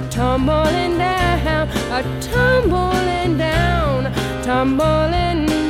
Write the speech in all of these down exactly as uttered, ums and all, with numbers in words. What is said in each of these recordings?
tumbling down, a tumbling down, tumbling down.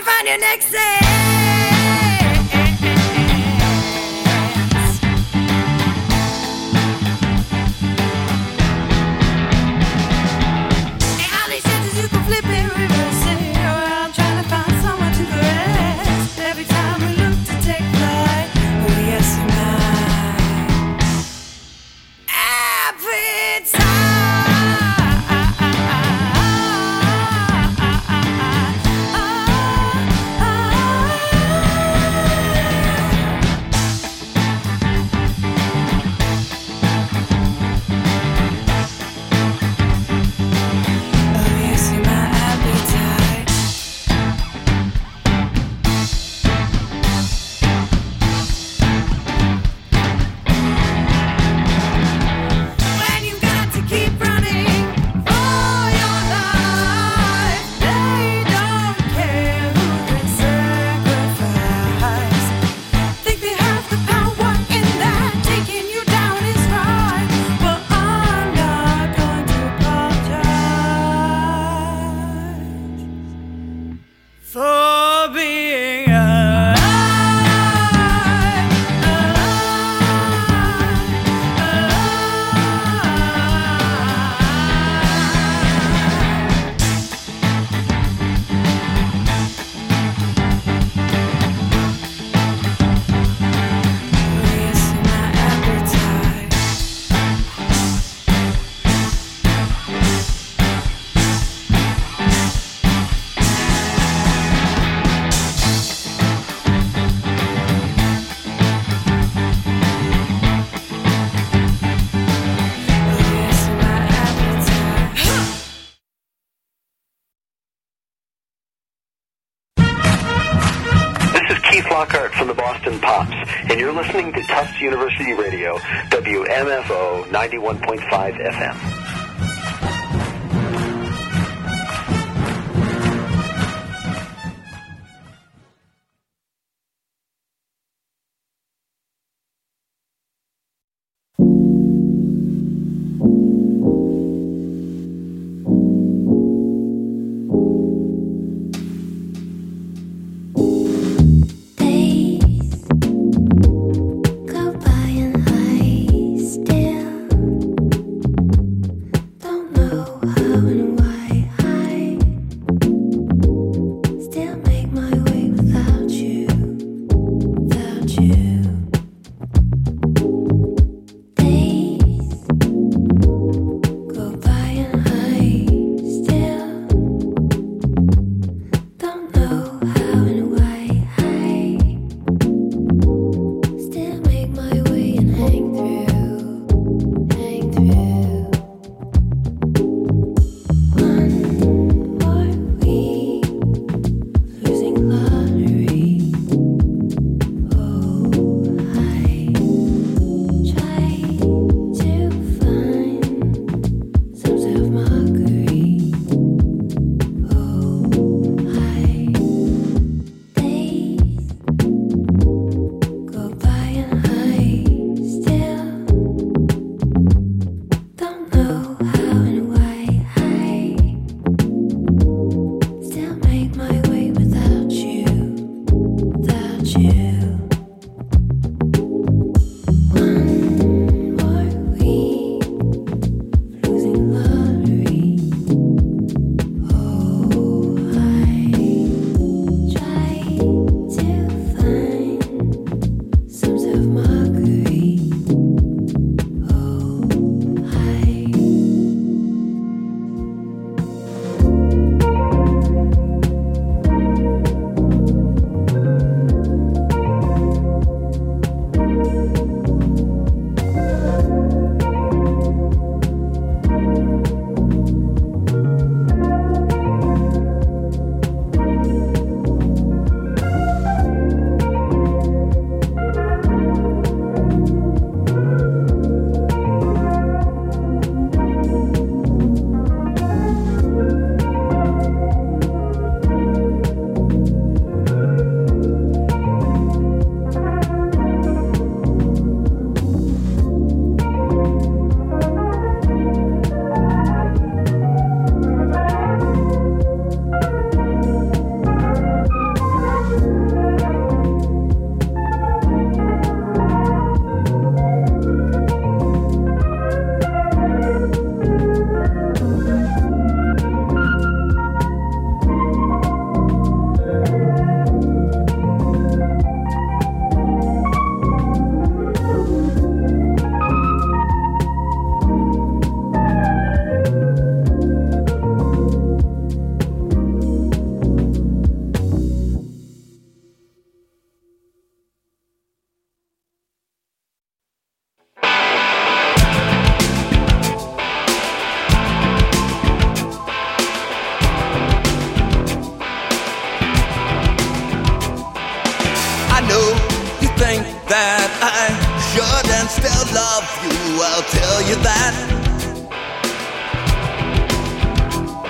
find your next day. Lockhart from the Boston Pops, and you're listening to Tufts University Radio, W M F O ninety-one point five F M. Go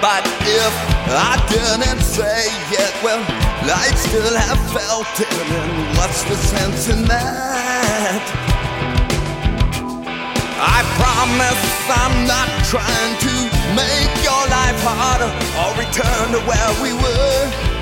But if I didn't say it, well, I'd still have felt it. And what's the sense in that? I promise I'm not trying to make your life harder or return to where we were.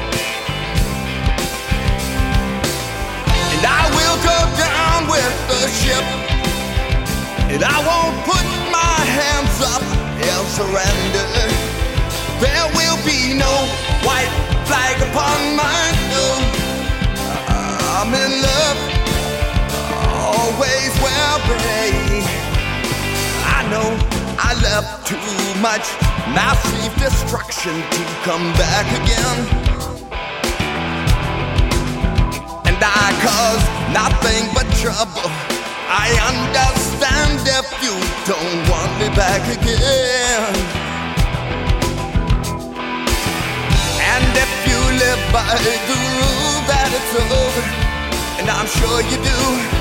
And I will go down with the ship, and I won't put my hands up and surrender. There will be no white flag upon my door. I'm in love, always will be. I know I left too much massive destruction to come back again. And I caused nothing but trouble. I understand if you don't want me back again. And if you live by the rule that it's over, and I'm sure you do,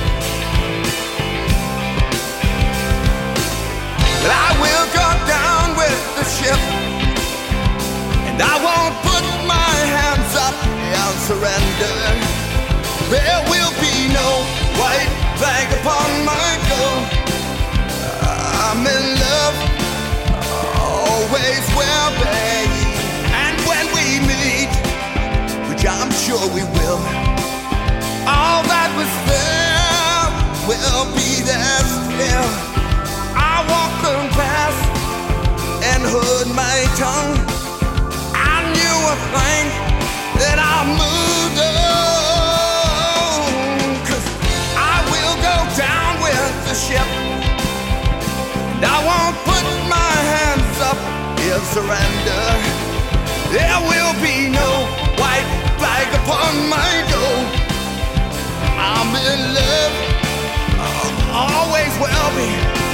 but I will go down with the ship, and I won't put my hands up and surrender. There will be no white flag upon my door. I'm in love, always will be. And when we meet, which I'm sure we will, all that was there will be there still. I walked past and heard my tongue. I knew a thing that I moved on, 'cause I will go down with the ship, and I won't put my hands up in surrender. There will be no white flag upon my door. I'm in love, always will be.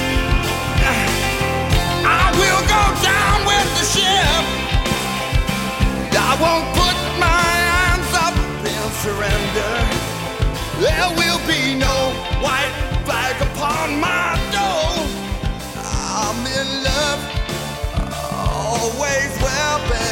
I will go down with the ship, and I won't put my hands up and surrender. There will be no white flag upon my door. I'm in love, always will be.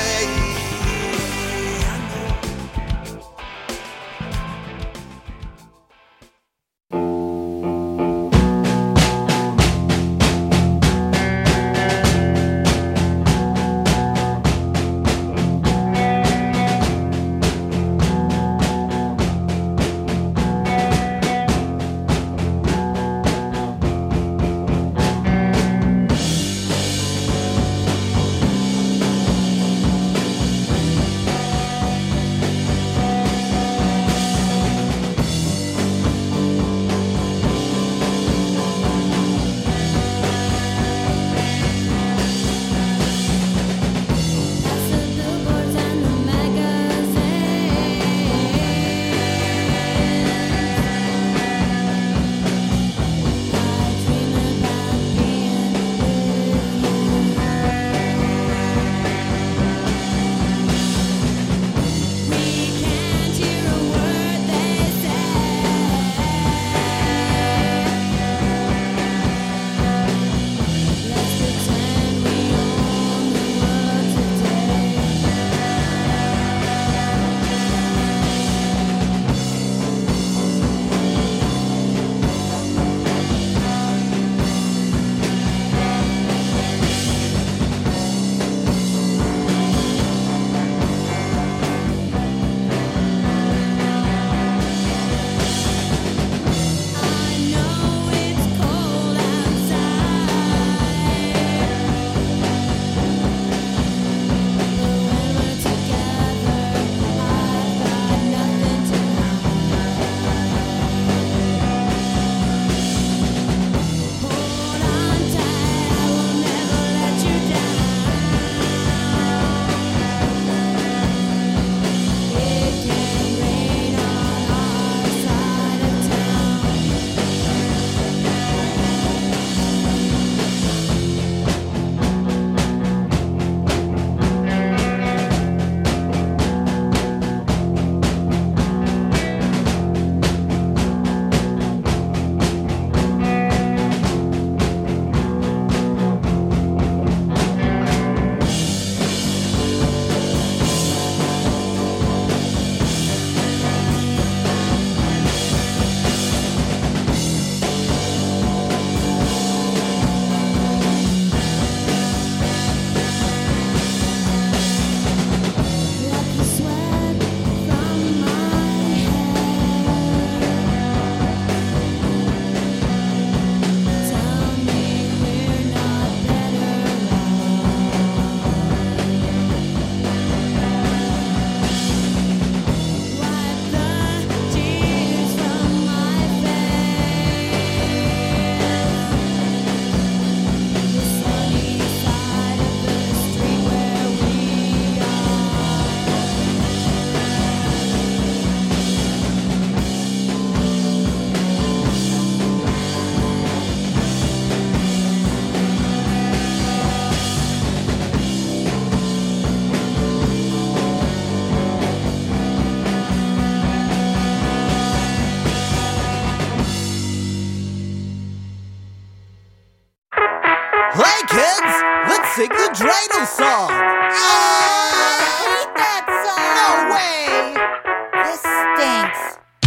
Hey kids, let's sing the dreidel song. Oh, I hate that song. No way. This stinks.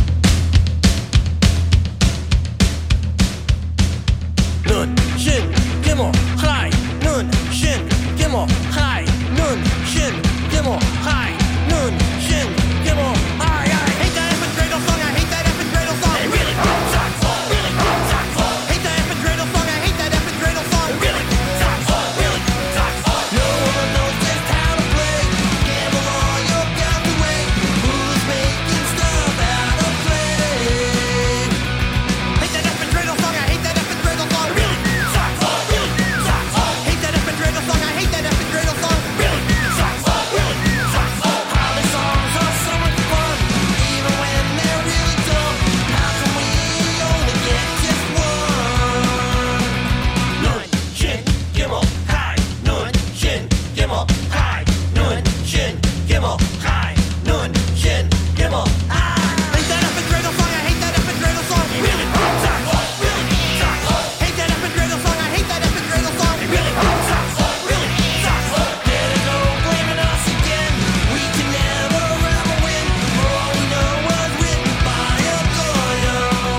Nun, shin, gimel, chai. Nun, shin, gimel, chai. Nun, shin, gimel, chai. Nun, shin, gimel, chai. I hate that effing dreidel song. I hate that effing dreidel song. It really sucks. Really sucks. Hate that effing dreidel song. I hate that effing dreidel song. It really sucks. Really sucks. No one knows just how to play. Gamble all your guns away. Who's making stuff out of play? Hate that effing dreidel song. I hate that effing dreidel song. It really sucks. Really sucks. Hate that effing dreidel song. I hate that effing dreidel song. It really sucks. Really sucks. Holiday songs are so much fun, even when they're really dumb. How come we only get just one? Nun, shin, gimel, chai. Nun, shin, gimel, chai. Nun, shin, gimel, chai. Nun, shin, gimel, chai. Hate that effing dreidel song. I hate that effing dreidel song. It really sucks. Really sucks. Hate that effing dreidel song. I hate that effing dreidel song. It really sucks. Really sucks. There they go blaming us again. We can never ever win. For all we know was written by a goyim.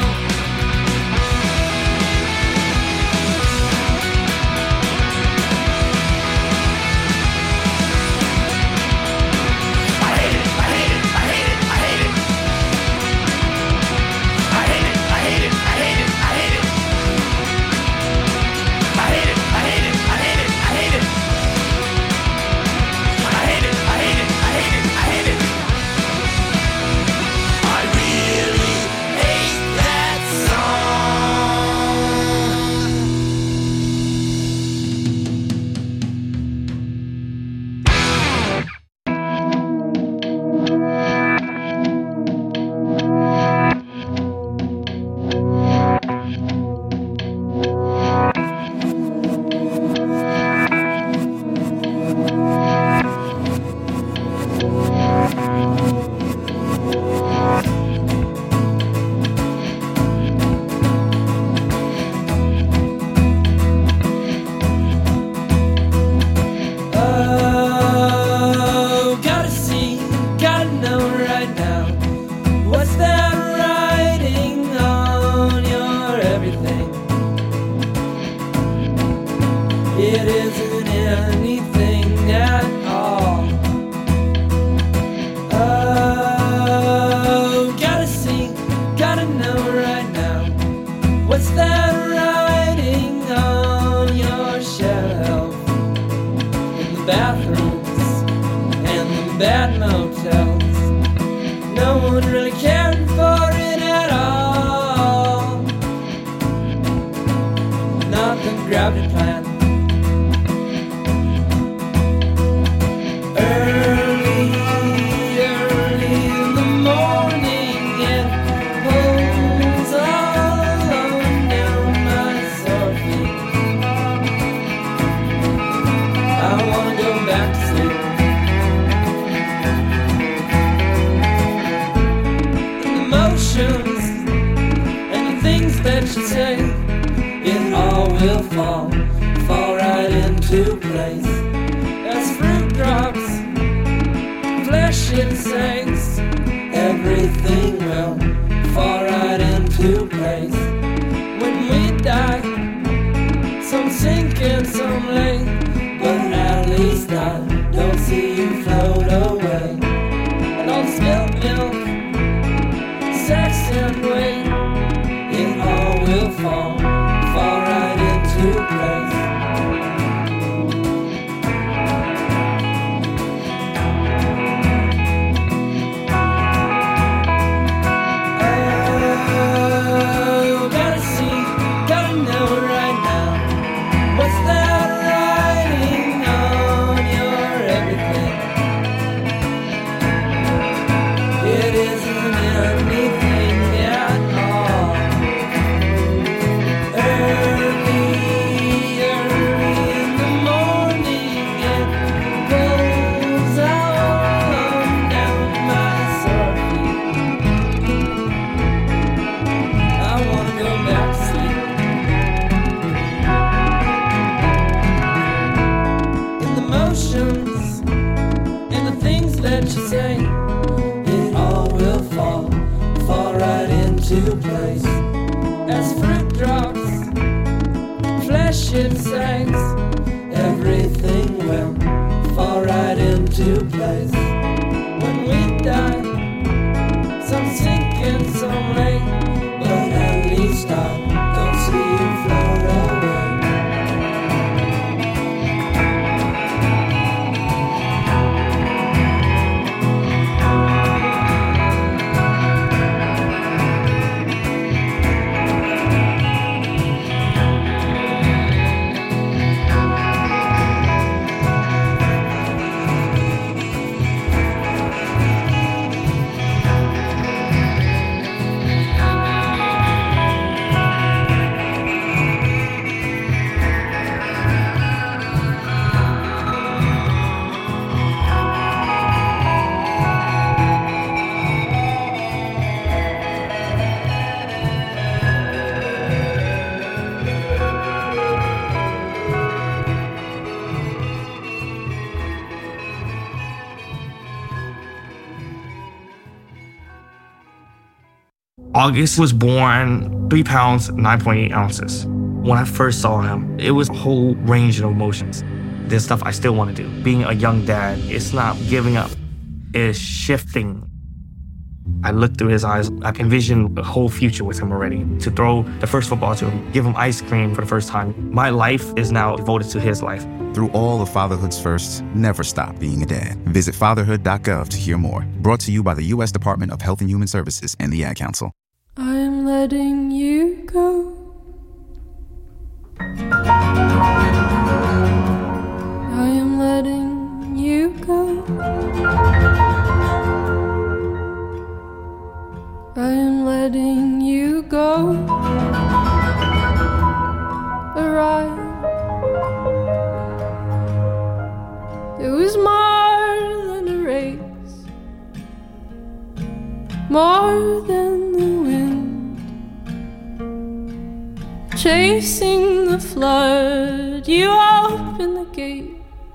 I hate it. I hate it. I hate it. I hate it. I hate it. I hate it. I hate it. I hate it. I hate it. I hate it. I hate it. I hate it. I hate it. I hate it. I hate it. I hate it. I really hate that song. Oh, gotta see, gotta know right now. What's that writing on your everything? It isn't anything at all. Oh, gotta see, gotta know right now. What's that writing on your shelf? In the bathrooms and the bad motels, no one really cared for it at all. Not the gravity plant. Early, early in the morning, it pulls all on down my sore feet. I wanna go back to sleep. The emotions and the things that you say, it all will fall, fall right into place. As fruit drops, flesh insects, everything will fall right into place. When we die, some sink and some lay, but at least I don't see you float away. And all the spilled milk, sex and weight, it all will fall, fall right into place. into place. As fruit drops, flesh insects, everything will fall right into place. When we die, some sink in some lake, but at least I don't see you float away. August was born three pounds, nine point eight ounces. When I first saw him, it was a whole range of emotions. There's stuff I still want to do. Being a young dad, it's not giving up, it's shifting. I looked through his eyes, I envisioned a whole future with him already. To throw the first football to him, give him ice cream for the first time. My life is now devoted to his life. Through all of fatherhood's firsts, never stop being a dad. Visit fatherhood dot gov to hear more. Brought to you by the U S Department of Health and Human Services and the Ad Council. I'm letting you go. I am letting you go. I am letting you go. Arrive. It was more than a race, more than the wind, chasing the flood. You open the gate.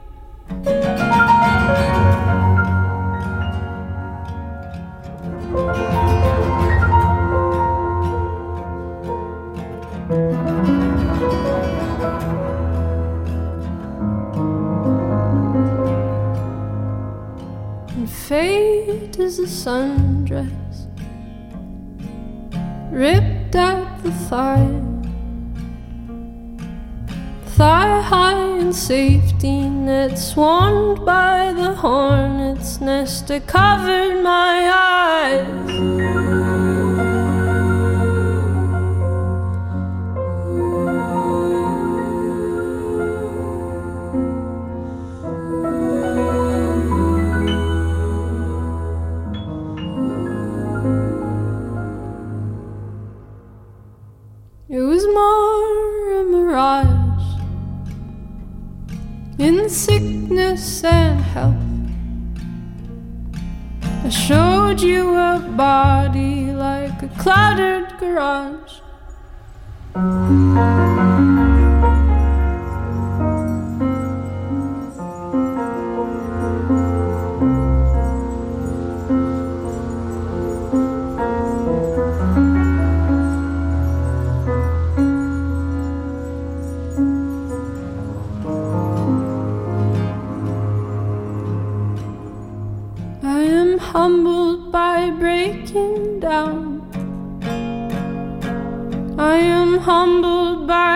And fate is a sundress ripped at the thigh, thigh high in safety net, swarmed by the hornet's nest. I covered my eyes. It was more a mirage in sickness and health. I showed you a body like a cluttered garage. Humbled by breaking down. I am humbled by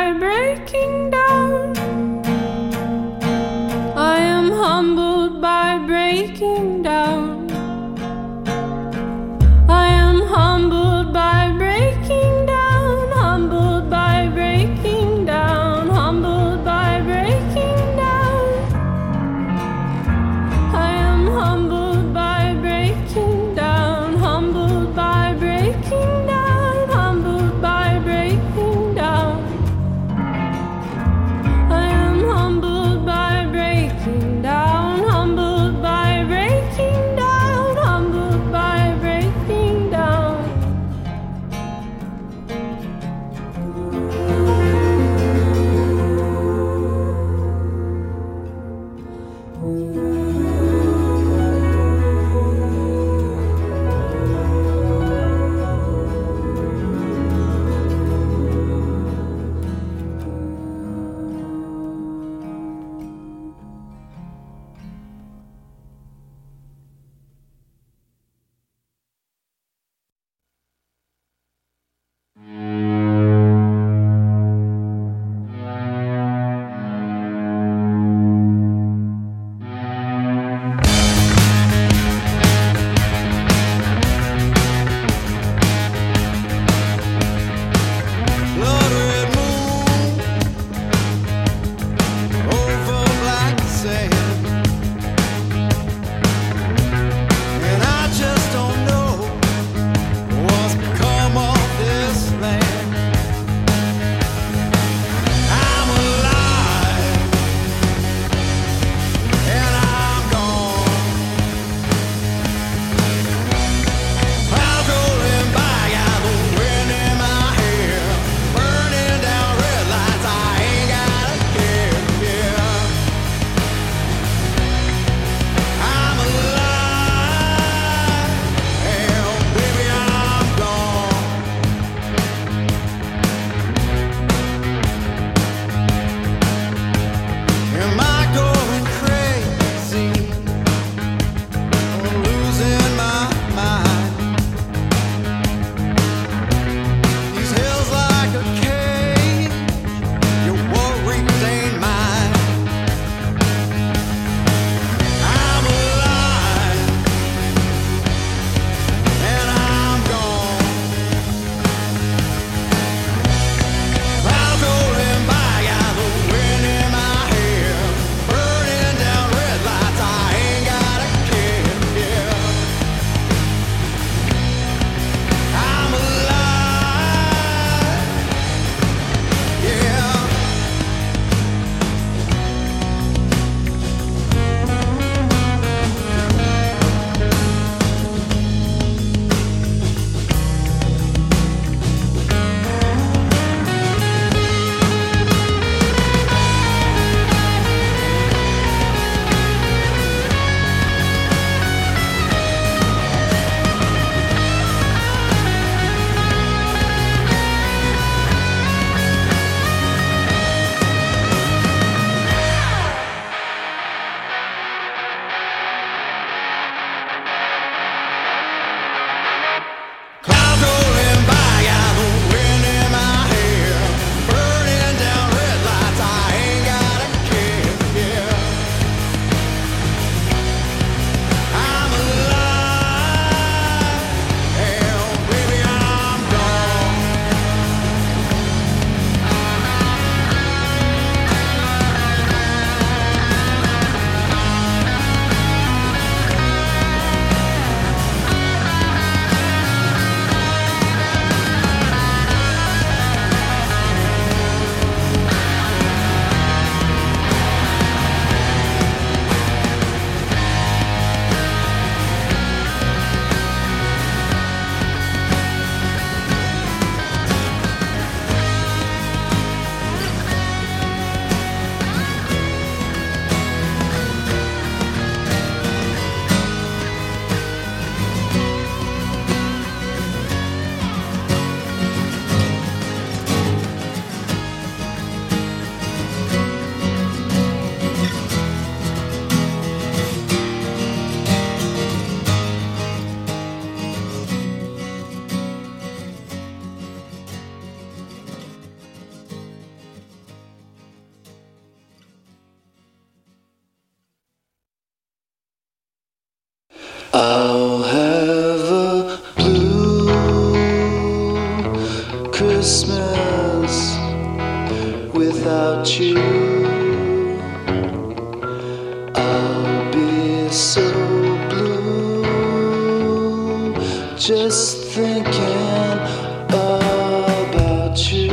just thinking about you.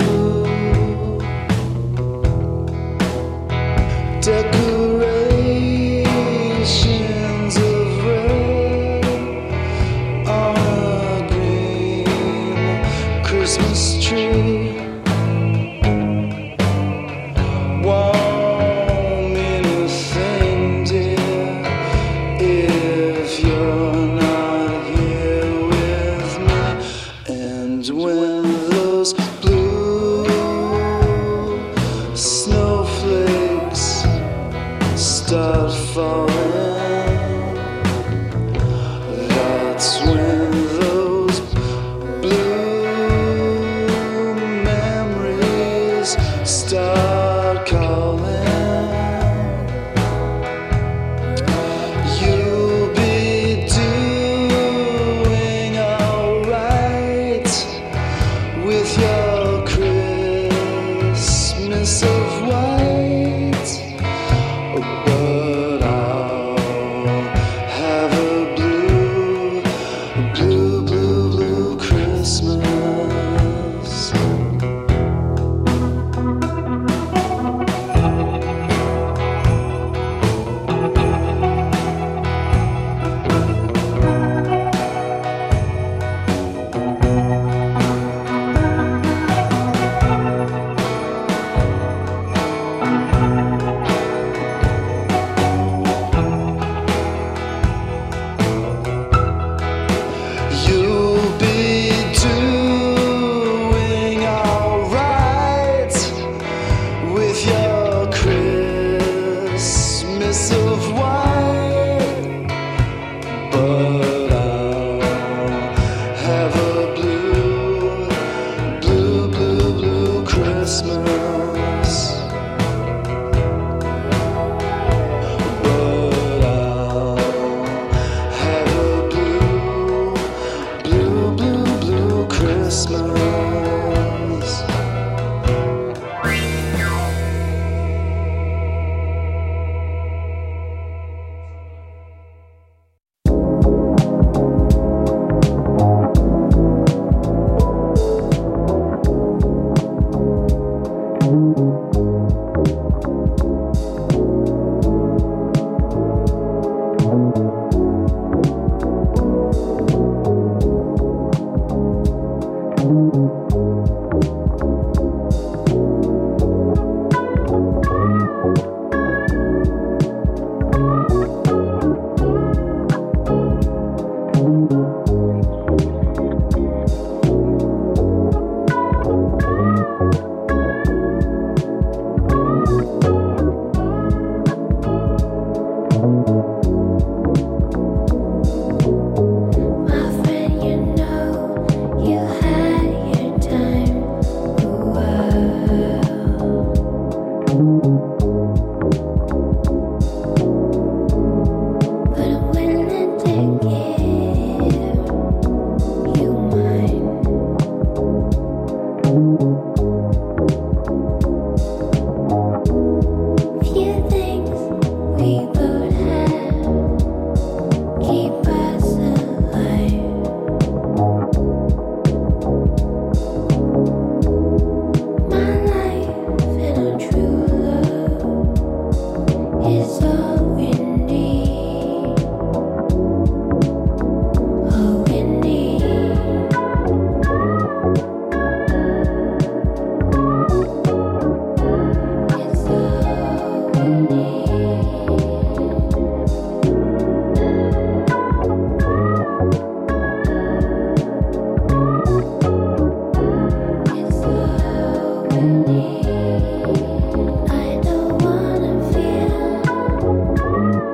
Decorations of red on a green Christmas tree. Won't mean a thing, dear, if you're not here with me. And when those blue snowflakes start falling, that's when those blue memories start calling. You'll be doing alright with your Christmas of white, but I'll have a blue, blue, blue, blue Christmas. You'll be doing alright with your Christmas of white, but I'll have a blue, blue, blue, blue Christmas. But I'll have a blue, blue, blue, blue Christmas. My friend, you know you had your time a while. But I'm willing to give you mine. Few things we both have keep us alive. My life and a true love is all we need. All we need. It's all we need. It's all we need. I don't wanna feel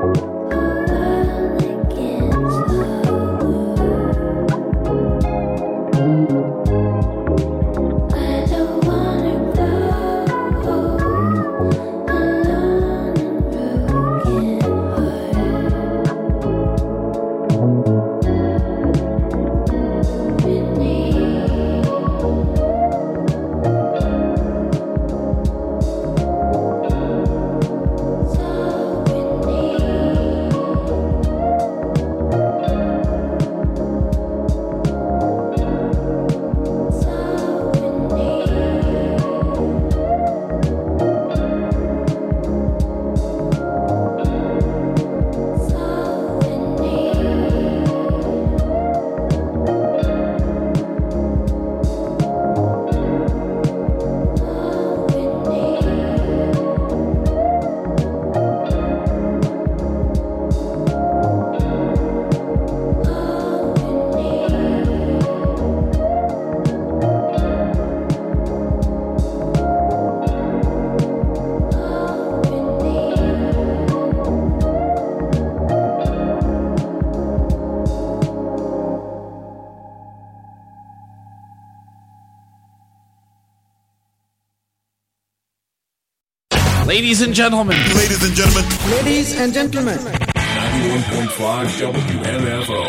Ladies and gentlemen. Ladies and gentlemen. Ladies and gentlemen. ninety-one point five W M F O.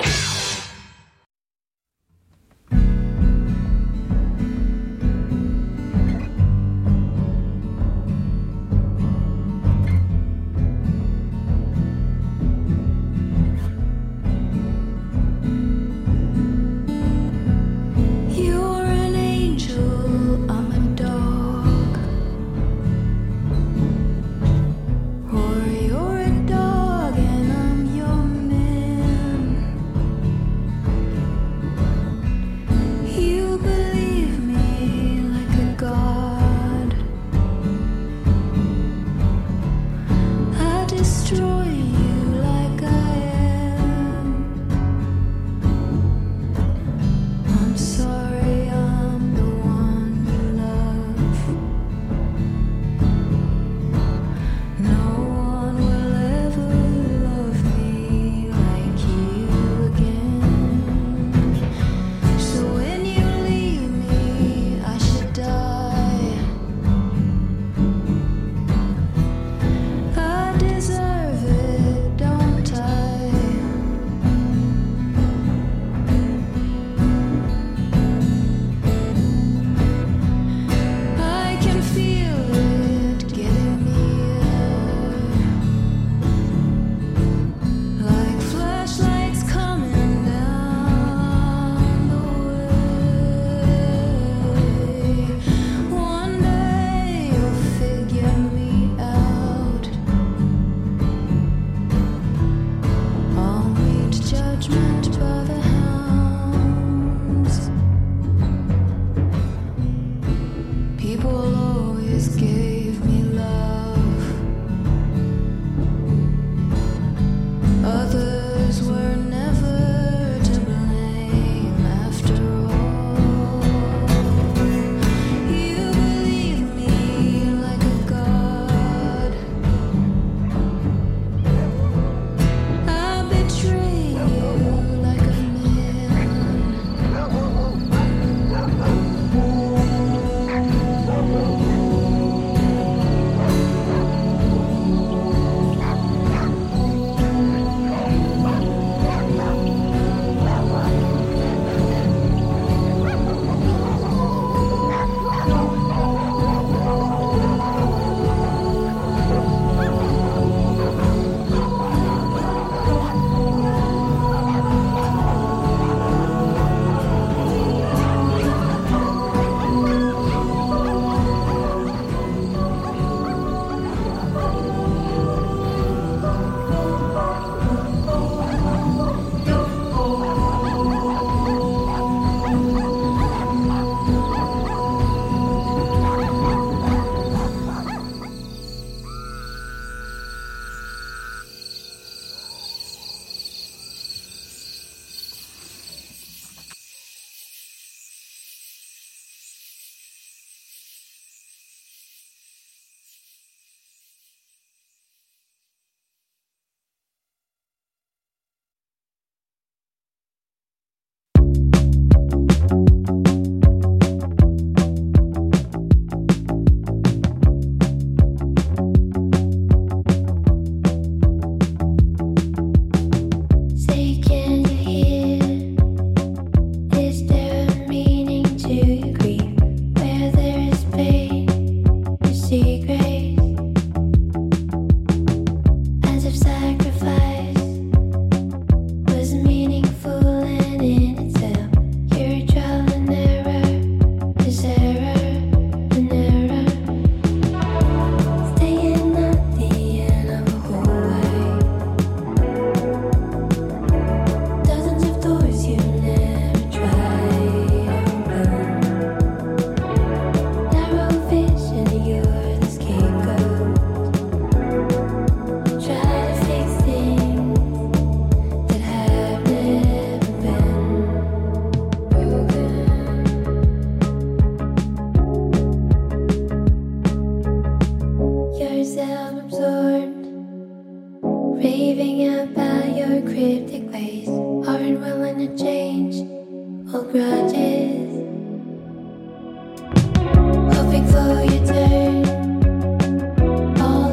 Hoping for your turn. All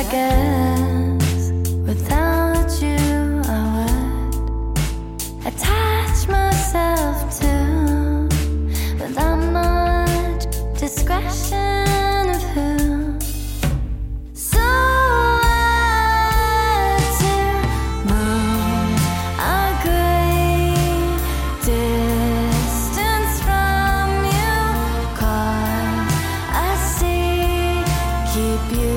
guess without you I would attach myself to, without much discretion of who. So I had to move a great distance from you, 'cause I see keep you